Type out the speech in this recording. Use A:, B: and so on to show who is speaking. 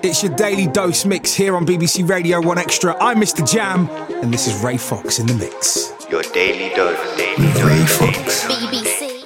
A: It's your Daily Dose mix here on BBC Radio 1 Extra. I'm Mr. Jam, and this is Ray Fox in the mix.
B: Your Daily Dose.
C: Ray Fox.
D: BBC.